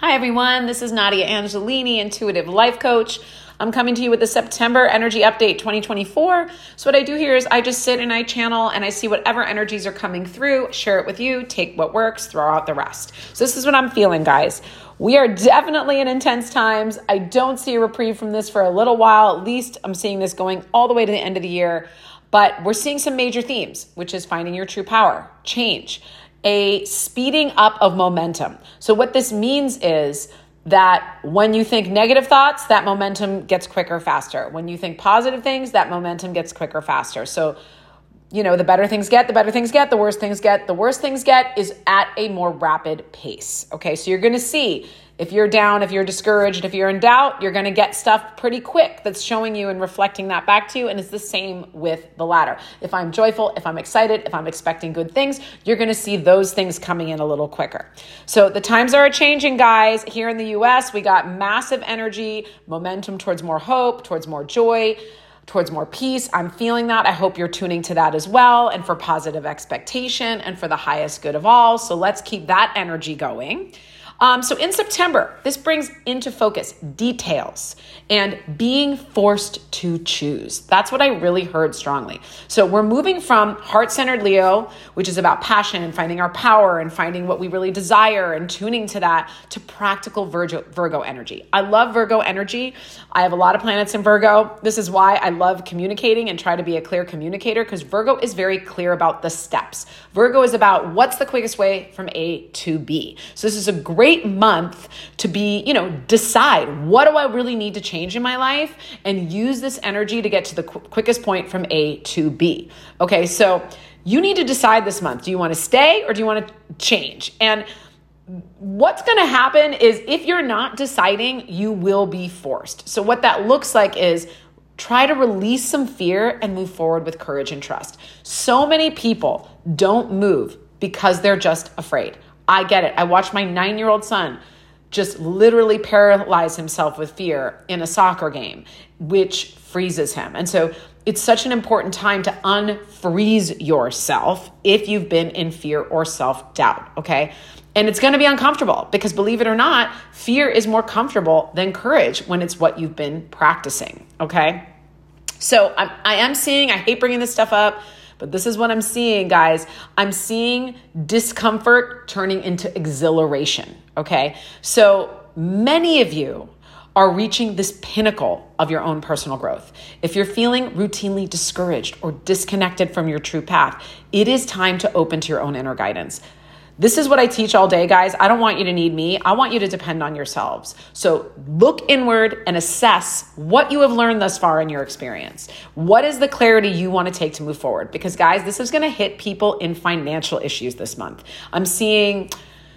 Hi everyone, this is Nadia Angelini, Intuitive Life Coach. I'm coming to you with the September Energy Update 2024. So what I do here is I just sit and I channel and I see whatever energies are coming through, share it with you, take what works, throw out the rest. So this is what I'm feeling, guys. We are definitely in intense times. I don't see a reprieve from this for a little while. At least I'm seeing this going all the way to the end of the year. But we're seeing some major themes, which is finding your true power, change, a speeding up of momentum. So what this means is that when you think negative thoughts, that momentum gets quicker, faster. When you think positive things, that momentum gets quicker, faster. So, the better things get, the better things get, the worse things get. The worse things get is at a more rapid pace. Okay, so you're going to see if you're down, if you're discouraged, if you're in doubt, you're going to get stuff pretty quick that's showing you and reflecting that back to you. And it's the same with the latter. If I'm joyful, if I'm excited, if I'm expecting good things, you're going to see those things coming in a little quicker. So the times are changing, guys. Here in the US, we got massive energy, momentum towards more hope, towards more joy, towards more peace. I'm feeling that. I hope you're tuning to that as well, and for positive expectation and for the highest good of all. So let's keep that energy going. So in September, this brings into focus details and being forced to choose. That's what I really heard strongly. So we're moving from heart-centered Leo, which is about passion and finding our power and finding what we really desire and tuning to that, to practical Virgo energy. I love Virgo energy. I have a lot of planets in Virgo. This is why I love communicating and try to be a clear communicator, because Virgo is very clear about the steps. Virgo is about what's the quickest way from A to B. So this is a great month to be, decide what do I really need to change in my life and use this energy to get to the quickest point from A to B. Okay, so you need to decide this month. Do you want to stay or do you want to change? And what's going to happen is if you're not deciding, you will be forced. So what that looks like is try to release some fear and move forward with courage and trust. So many people don't move because they're just afraid. I get it. I watched my 9-year-old son just literally paralyze himself with fear in a soccer game, which freezes him. And so it's such an important time to unfreeze yourself if you've been in fear or self-doubt, okay? And it's going to be uncomfortable because, believe it or not, fear is more comfortable than courage when it's what you've been practicing, okay? So I am seeing, I hate bringing this stuff up, but this is what I'm seeing, guys. I'm seeing discomfort turning into exhilaration, okay? So many of you are reaching this pinnacle of your own personal growth. If you're feeling routinely discouraged or disconnected from your true path, it is time to open to your own inner guidance. This is what I teach all day, guys. I don't want you to need me. I want you to depend on yourselves. So look inward and assess what you have learned thus far in your experience. What is the clarity you want to take to move forward? Because, guys, this is going to hit people in financial issues this month. I'm seeing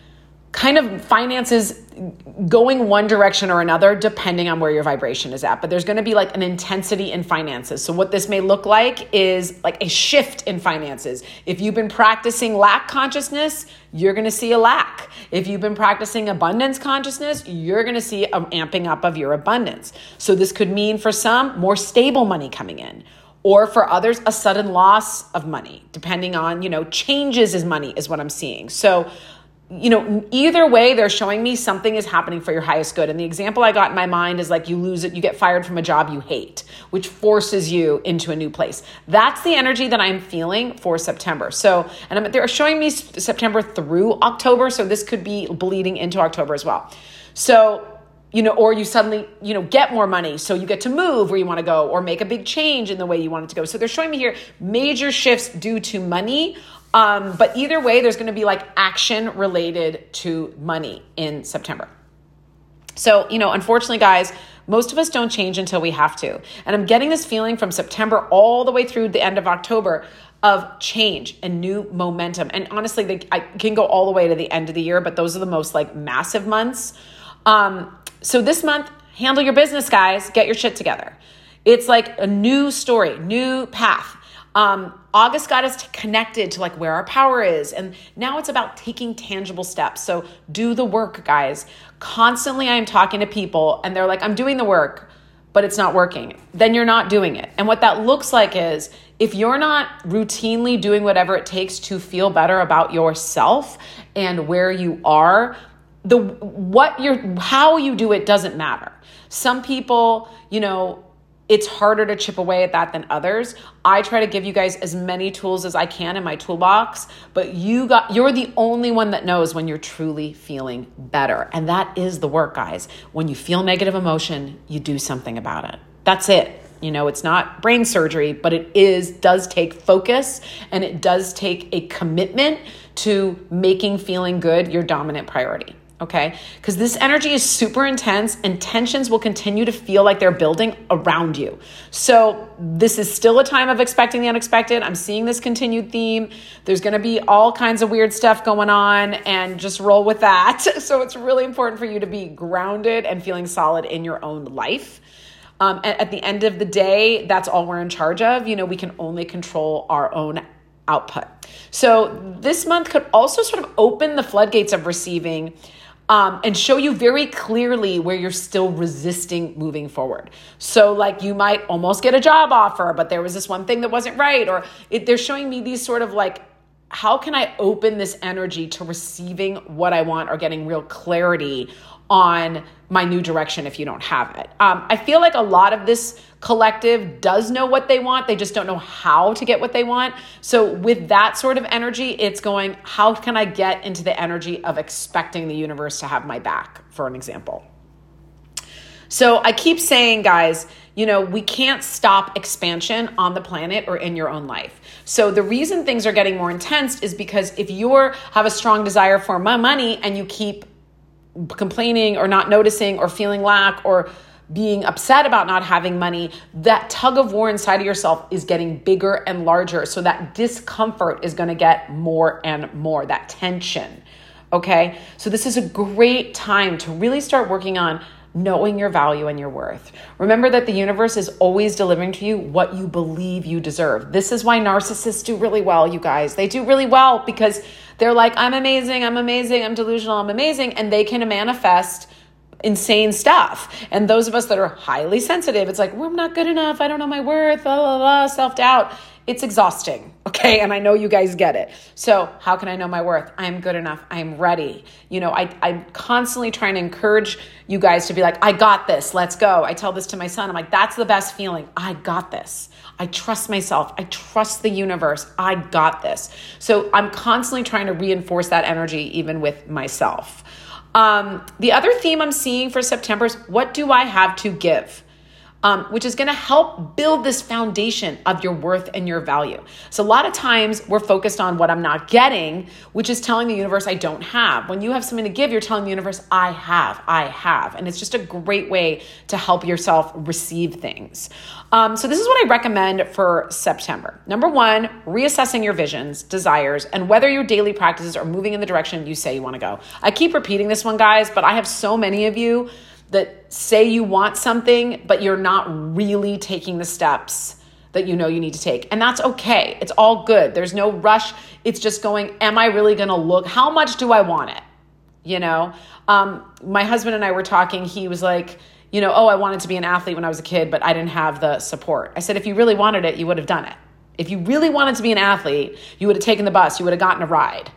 kind of finances going one direction or another depending on where your vibration is at. But there's going to be like an intensity in finances. So what this may look like is like a shift in finances. If you've been practicing lack consciousness, you're going to see a lack. If you've been practicing abundance consciousness, you're going to see an amping up of your abundance. So this could mean for some more stable money coming in, or for others, a sudden loss of money, depending on, changes in money is what I'm seeing. So either way, they're showing me something is happening for your highest good. And the example I got in my mind is like you lose it, you get fired from a job you hate, which forces you into a new place. That's the energy that I'm feeling for September. So, and they're showing me September through October. So this could be bleeding into October as well. So, or you suddenly, get more money. So you get to move where you want to go or make a big change in the way you want it to go. So they're showing me here major shifts due to money. But either way, there's going to be like action related to money in September. So, unfortunately, guys, most of us don't change until we have to. And I'm getting this feeling from September all the way through the end of October of change and new momentum. And honestly, I can go all the way to the end of the year, but those are the most like massive months. So this month, handle your business, guys. Get your shit together. It's like a new story, new path. August got us connected to like where our power is. And now it's about taking tangible steps. So do the work, guys. Constantly, I am talking to people and they're like, I'm doing the work, but it's not working. Then you're not doing it. And what that looks like is if you're not routinely doing whatever it takes to feel better about yourself and where you are, how you do it doesn't matter. Some people, it's harder to chip away at that than others. I try to give you guys as many tools as I can in my toolbox, but you're the only one that knows when you're truly feeling better. And that is the work, guys. When you feel negative emotion, you do something about it. That's it. It's not brain surgery, but it does take focus, and it does take a commitment to making feeling good your dominant priority. Okay? Because this energy is super intense, and tensions will continue to feel like they're building around you. So this is still a time of expecting the unexpected. I'm seeing this continued theme. There's going to be all kinds of weird stuff going on, and just roll with that. So it's really important for you to be grounded and feeling solid in your own life. At the end of the day, that's all we're in charge of. We can only control our own output. So this month could also sort of open the floodgates of receiving, and show you very clearly where you're still resisting moving forward. So like you might almost get a job offer, but there was this one thing that wasn't right, or they're showing me these sort of like, how can I open this energy to receiving what I want, or getting real clarity on my new direction if you don't have it. I feel like a lot of this collective does know what they want. They just don't know how to get what they want. So with that sort of energy, it's going, how can I get into the energy of expecting the universe to have my back, for an example? So I keep saying, guys, we can't stop expansion on the planet or in your own life. So the reason things are getting more intense is because if you have a strong desire for money and you keep complaining or not noticing or feeling lack or being upset about not having money, that tug of war inside of yourself is getting bigger and larger. So that discomfort is going to get more and more, that tension. Okay. So this is a great time to really start working on knowing your value and your worth. Remember that the universe is always delivering to you what you believe you deserve. This is why narcissists do really well, you guys. They do really well because they're like, I'm amazing, I'm delusional, I'm amazing. And they can manifest insane stuff. And those of us that are highly sensitive, it's like, well, I'm not good enough. I don't know my worth, blah, blah, blah, self-doubt. It's exhausting. Okay. And I know you guys get it. So how can I know my worth? I'm good enough. I'm ready. I'm constantly trying to encourage you guys to be like, I got this. Let's go. I tell this to my son. I'm like, that's the best feeling. I got this. I trust myself. I trust the universe. I got this. So I'm constantly trying to reinforce that energy even with myself. The other theme I'm seeing for September is, what do I have to give? Which is going to help build this foundation of your worth and your value. So a lot of times we're focused on what I'm not getting, which is telling the universe I don't have. When you have something to give, you're telling the universe, I have. And it's just a great way to help yourself receive things. So this is what I recommend for September. Number one, reassessing your visions, desires, and whether your daily practices are moving in the direction you say you want to go. I keep repeating this one, guys, but I have so many of you that say you want something, but you're not really taking the steps that you need to take. And that's okay. It's all good. There's no rush. It's just going, am I really going to look? How much do I want it? My husband and I were talking. He was like, I wanted to be an athlete when I was a kid, but I didn't have the support. I said, if you really wanted it, you would have done it. If you really wanted to be an athlete, you would have taken the bus. You would have gotten a ride.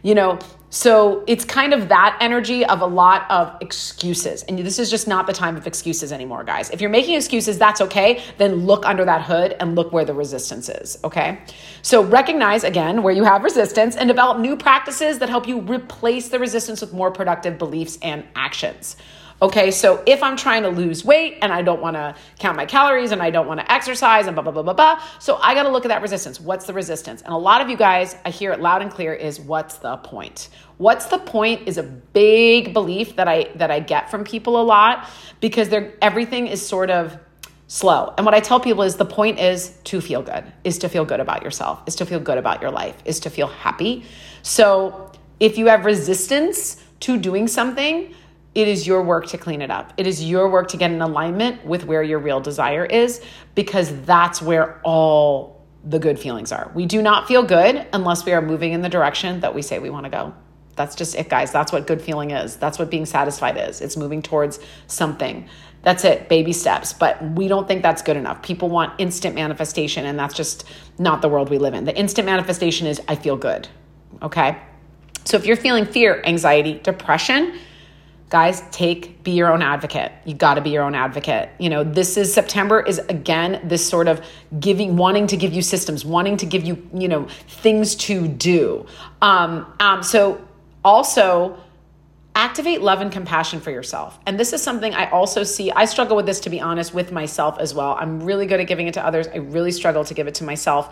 So it's kind of that energy of a lot of excuses. And this is just not the time of excuses anymore, guys. If you're making excuses, that's okay. Then look under that hood and look where the resistance is, okay? So recognize, again, where you have resistance and develop new practices that help you replace the resistance with more productive beliefs and actions. Okay, so if I'm trying to lose weight and I don't want to count my calories and I don't want to exercise and blah, blah, blah, blah, blah. So I got to look at that resistance. What's the resistance? And a lot of you guys, I hear it loud and clear, is what's the point? What's the point is a big belief that I get from people a lot, because everything is sort of slow. And what I tell people is the point is to feel good, is to feel good about yourself, is to feel good about your life, is to feel happy. So if you have resistance to doing something, it is your work to clean it up. It is your work to get in alignment with where your real desire is, because that's where all the good feelings are. We do not feel good unless we are moving in the direction that we say we want to go. That's just it, guys. That's what good feeling is. That's what being satisfied is. It's moving towards something. That's it, baby steps. But we don't think that's good enough. People want instant manifestation, and that's just not the world we live in. The instant manifestation is, I feel good, okay? So if you're feeling fear, anxiety, depression, guys, be your own advocate. You got to be your own advocate. This is September is again, this sort of wanting to give you systems, wanting to give you, things to do. So also activate love and compassion for yourself. And this is something I also see. I struggle with this, to be honest, with myself as well. I'm really good at giving it to others. I really struggle to give it to myself.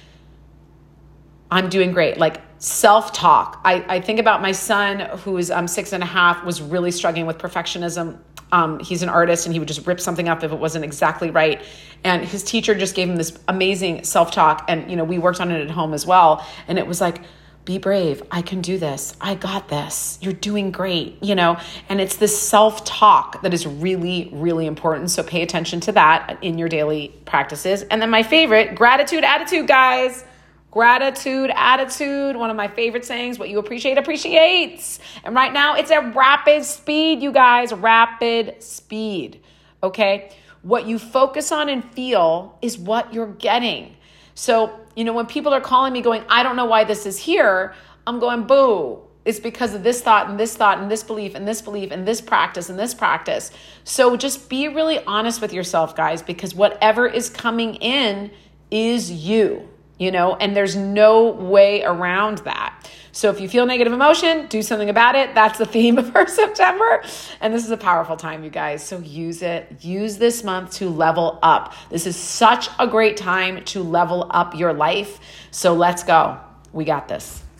I'm doing great. Like self-talk. I think about my son who is 6.5, was really struggling with perfectionism. He's an artist and he would just rip something up if it wasn't exactly right. And his teacher just gave him this amazing self-talk. And, we worked on it at home as well. And it was like, be brave. I can do this. I got this. You're doing great, and it's this self-talk that is really, really important. So pay attention to that in your daily practices. And then my favorite, gratitude attitude, guys. Gratitude attitude. One of my favorite sayings, what you appreciate appreciates. And right now it's at rapid speed, you guys, rapid speed. Okay. What you focus on and feel is what you're getting. So, when people are calling me going, I don't know why this is here, I'm going, boo. It's because of this thought and this thought and this belief and this belief and this practice and this practice. So just be really honest with yourself, guys, because whatever is coming in is you, and there's no way around that. So if you feel negative emotion, do something about it. That's the theme for September. And this is a powerful time, you guys. So use it. Use this month to level up. This is such a great time to level up your life. So let's go. We got this.